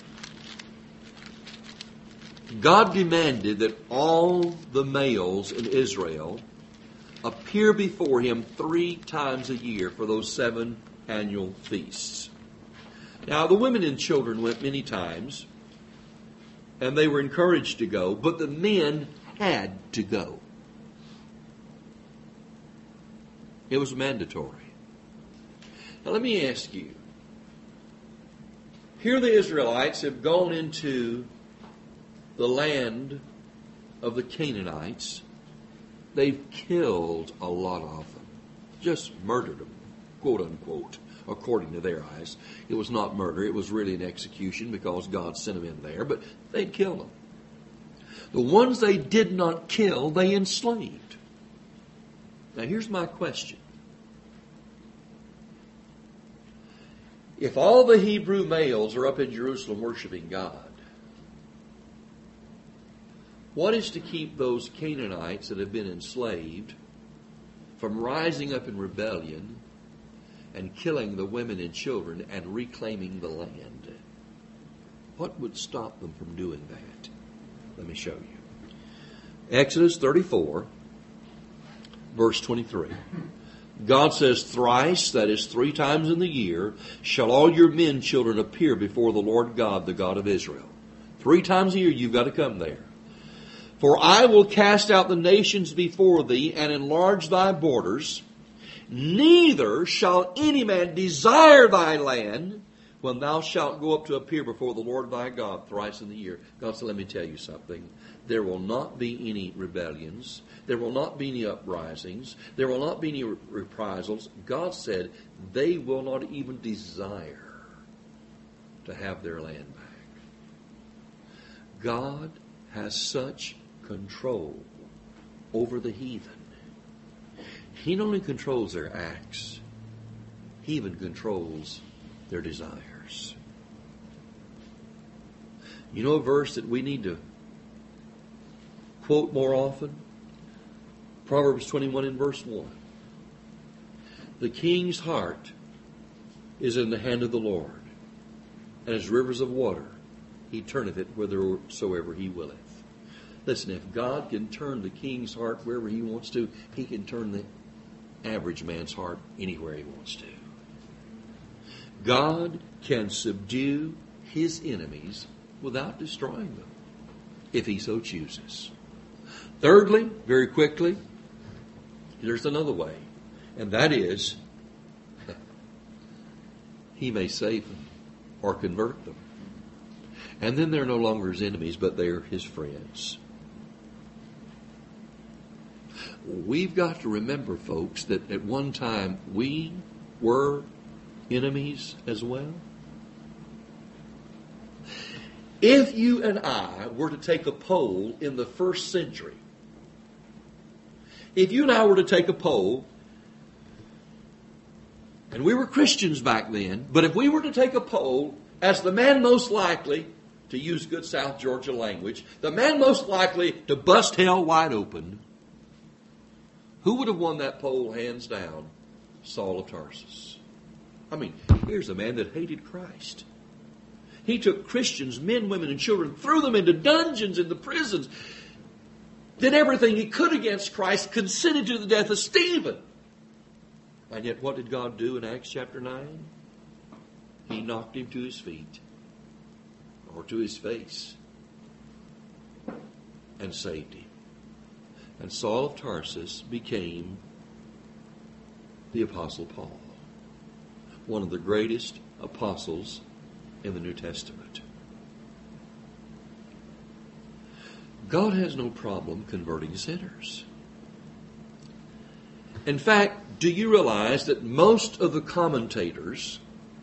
God demanded that all the males in Israel appear before Him three times a year for those seven annual feasts. Now, the women and children went many times, and they were encouraged to go, but the men had to go. It was mandatory. Now let me ask you, here the Israelites have gone into the land of the Canaanites. They've killed a lot of them, just murdered them, quote unquote, according to their eyes. It was not murder, it was really an execution because God sent them in there, but they'd killed them. The ones they did not kill, they enslaved. Now here's my question. If all the Hebrew males are up in Jerusalem worshiping God, what is to keep those Canaanites that have been enslaved from rising up in rebellion and killing the women and children and reclaiming the land? What would stop them from doing that? Let me show you. Exodus thirty-four, verse twenty-three. God says, thrice, that is three times in the year, shall all your men children appear before the Lord God, the God of Israel. Three times a year you've got to come there. For I will cast out the nations before thee and enlarge thy borders. Neither shall any man desire thy land when thou shalt go up to appear before the Lord thy God thrice in the year. God said, let me tell you something. There will not be any rebellions. There will not be any uprisings. There will not be any reprisals. God said they will not even desire to have their land back. God has such control over the heathen. He not only controls their acts, He even controls their desires. You know a verse that we need to quote more often? Proverbs twenty-one and verse one. The king's heart is in the hand of the Lord, and as rivers of water, He turneth it whithersoever He willeth. Listen, if God can turn the king's heart wherever He wants to, He can turn the average man's heart anywhere He wants to. God can subdue His enemies without destroying them, if He so chooses. Thirdly, very quickly, there's another way, and that is He may save them or convert them. And then they're no longer His enemies, but they're His friends. We've got to remember, folks, that at one time we were enemies as well. If you and I were to take a poll in the first century, if you and I were to take a poll, and we were Christians back then, but if we were to take a poll as the man most likely, to use good South Georgia language, the man most likely to bust hell wide open, who would have won that poll hands down? Saul of Tarsus. I mean, here's a man that hated Christ. He took Christians, men, women, and children, threw them into dungeons, into prisons, did everything he could against Christ, consented to the death of Stephen. And yet what did God do in Acts chapter nine? He knocked him to his feet, or to his face, and saved him. And Saul of Tarsus became the Apostle Paul, one of the greatest apostles in the New Testament. God has no problem converting sinners. In fact, do you realize that most of the commentators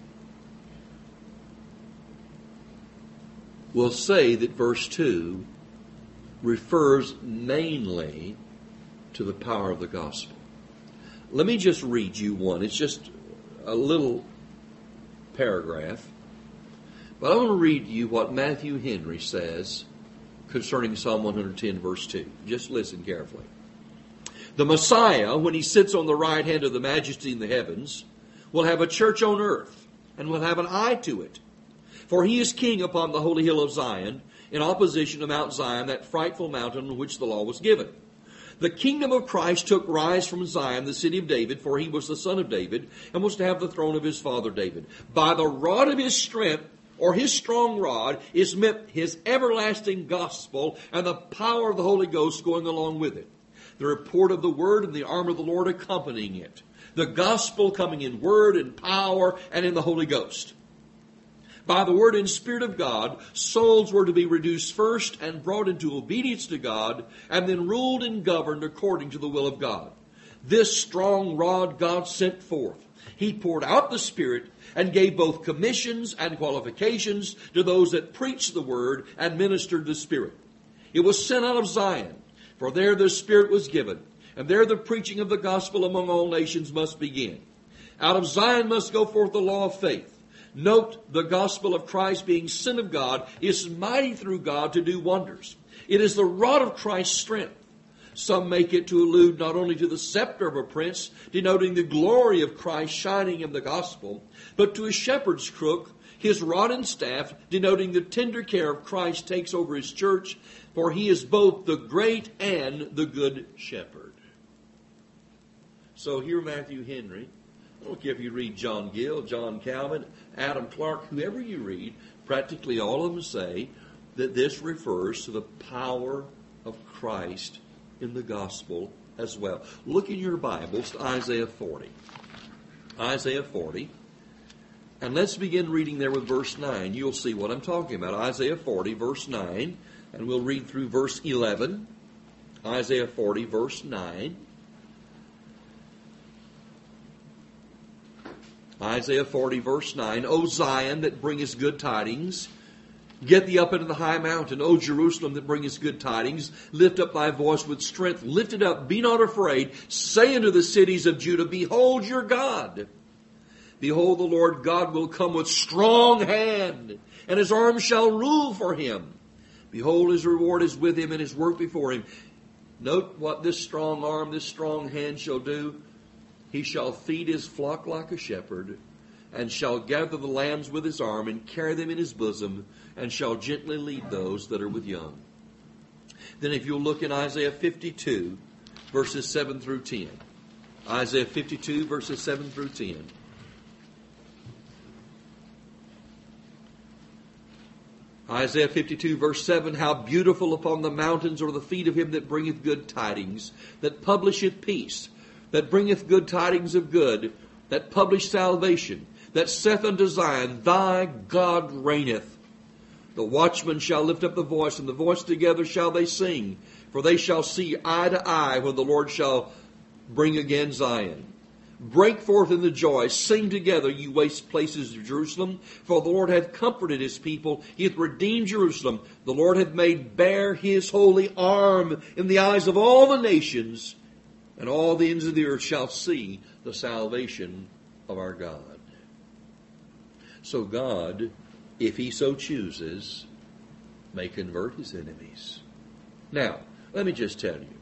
will say that verse two refers mainly to the power of the gospel? Let me just read you one. It's just a little paragraph. But I want to read you what Matthew Henry says concerning Psalm one ten, verse two. Just listen carefully. The Messiah, when He sits on the right hand of the Majesty in the heavens, will have a church on earth, and will have an eye to it. For He is king upon the holy hill of Zion, in opposition to Mount Zion, that frightful mountain on which the law was given. The kingdom of Christ took rise from Zion, the city of David, for He was the son of David, and was to have the throne of His father David. By the rod of His strength, or His strong rod, is meant His everlasting gospel, and the power of the Holy Ghost going along with it. The report of the word and the arm of the Lord accompanying it. The gospel coming in word and power and in the Holy Ghost. By the word and Spirit of God, souls were to be reduced first and brought into obedience to God, and then ruled and governed according to the will of God. This strong rod God sent forth. He poured out the Spirit and gave both commissions and qualifications to those that preached the word and ministered the Spirit. It was sent out of Zion, for there the Spirit was given, and there the preaching of the gospel among all nations must begin. Out of Zion must go forth the law of faith. Note, the gospel of Christ being sent of God is mighty through God to do wonders. It is the rod of Christ's strength. Some make it to allude not only to the scepter of a prince, denoting the glory of Christ shining in the gospel, but to a shepherd's crook, his rod and staff, denoting the tender care of Christ takes over His church, for He is both the great and the good shepherd. So here Matthew Henry, I don't care if you read John Gill, John Calvin, Adam Clark, whoever you read, practically all of them say that this refers to the power of Christ in the gospel as well. Look in your Bibles to Isaiah forty. Isaiah forty. And let's begin reading there with verse nine. You'll see what I'm talking about. Isaiah forty, verse nine. And we'll read through verse eleven. Isaiah forty, verse nine. Isaiah forty, verse nine. O Zion, that bringest good tidings, get thee up into the high mountain. O Jerusalem, that bringest good tidings, lift up thy voice with strength. Lift it up, be not afraid. Say unto the cities of Judah, behold your God. Behold, the Lord God will come with strong hand, and his arm shall rule for him. Behold, his reward is with him, and his work before him. Note what this strong arm, this strong hand shall do. He shall feed his flock like a shepherd, and shall gather the lambs with his arm, and carry them in his bosom, and shall gently lead those that are with young. Then if you'll look in Isaiah fifty-two, verses seven through ten. Isaiah fifty-two, verses seven through ten. Isaiah fifty-two, verse seven, how beautiful upon the mountains are the feet of him that bringeth good tidings, that publisheth peace, that bringeth good tidings of good, that publish salvation, that saith unto Zion, thy God reigneth. The watchman shall lift up the voice, and the voice together shall they sing, for they shall see eye to eye when the Lord shall bring again Zion. Break forth in the joy, sing together, you waste places of Jerusalem, for the Lord hath comforted his people, he hath redeemed Jerusalem. The Lord hath made bare his holy arm in the eyes of all the nations, and all the ends of the earth shall see the salvation of our God. So God, if he so chooses, may convert his enemies. Now, let me just tell you.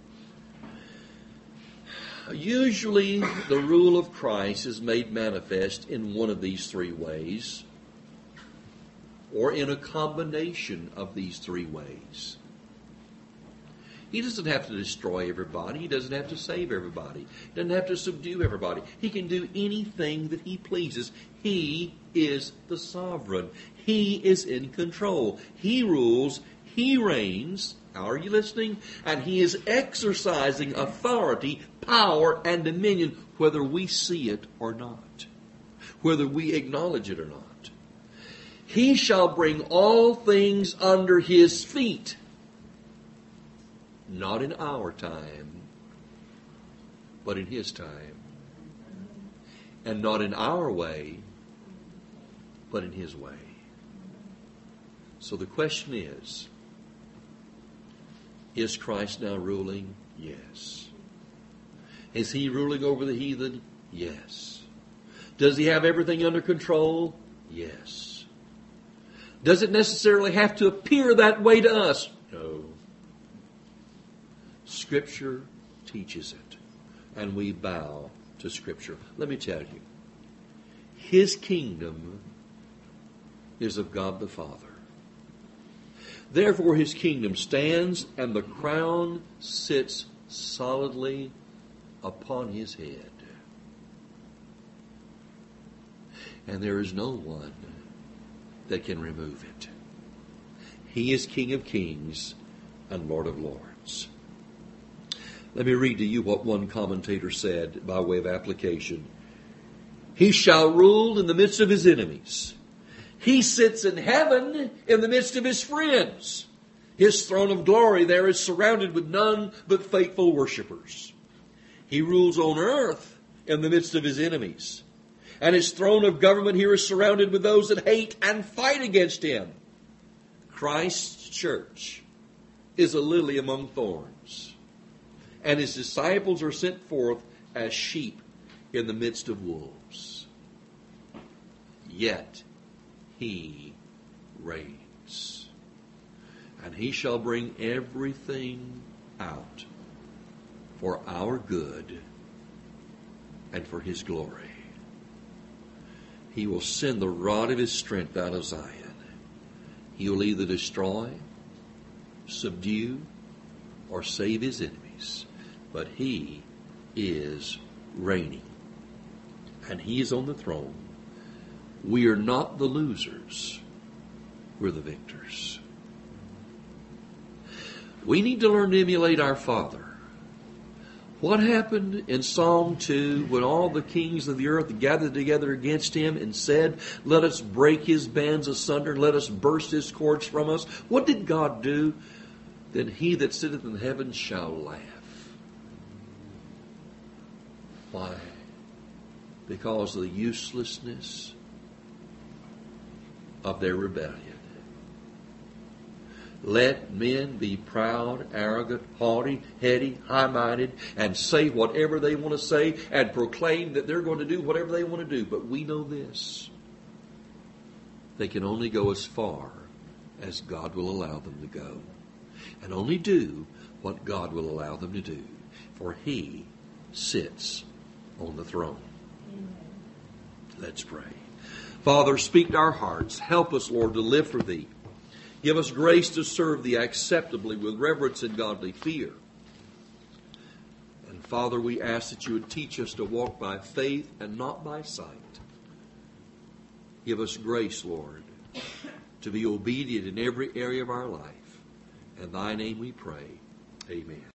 Usually, the rule of Christ is made manifest in one of these three ways, or in a combination of these three ways. He doesn't have to destroy everybody. He doesn't have to save everybody. He doesn't have to subdue everybody. He can do anything that he pleases. He is the sovereign. He is in control. He rules. He reigns. How are you listening? And he is exercising authority, power, and dominion, whether we see it or not, whether we acknowledge it or not. He shall bring all things under his feet, not in our time, but in his time, and not in our way, but in his way. So the question is, is Christ now ruling? Yes. Is he ruling over the heathen? Yes. Does he have everything under control? Yes. Does it necessarily have to appear that way to us? No. Scripture teaches it, and we bow to Scripture. Let me tell you, his kingdom is of God the Father. Therefore his kingdom stands, and the crown sits solidly upon his head. And there is no one that can remove it. He is King of kings and Lord of lords. Let me read to you what one commentator said by way of application. He shall rule in the midst of his enemies. He sits in heaven in the midst of his friends. His throne of glory there is surrounded with none but faithful worshipers. He rules on earth in the midst of his enemies. And his throne of government here is surrounded with those that hate and fight against him. Christ's church is a lily among thorns, and his disciples are sent forth as sheep in the midst of wolves. Yet he reigns, and he shall bring everything out for our good and for his glory. He will send the rod of his strength out of Zion. He will either destroy, subdue, or save his enemies. But he is reigning. And He is on the throne. We are not the losers. We're the victors. We need to learn to emulate our Father. What happened in Psalm two when all the kings of the earth gathered together against Him and said, let us break His bands asunder, let us burst His cords from us? What did God do? Then He that sitteth in heaven shall laugh. Why? Because of the uselessness of their rebellion. Let men be proud, arrogant, haughty, heady, high-minded, and say whatever they want to say and proclaim that they're going to do whatever they want to do. But we know this. They can only go as far as God will allow them to go. And only do what God will allow them to do. For He sits on the throne. Amen. Let's pray. Father, speak to our hearts. Help us, Lord, to live for Thee. Give us grace to serve Thee acceptably with reverence and godly fear. And Father, we ask that You would teach us to walk by faith and not by sight. Give us grace, Lord, to be obedient in every area of our life. In Thy name we pray. Amen.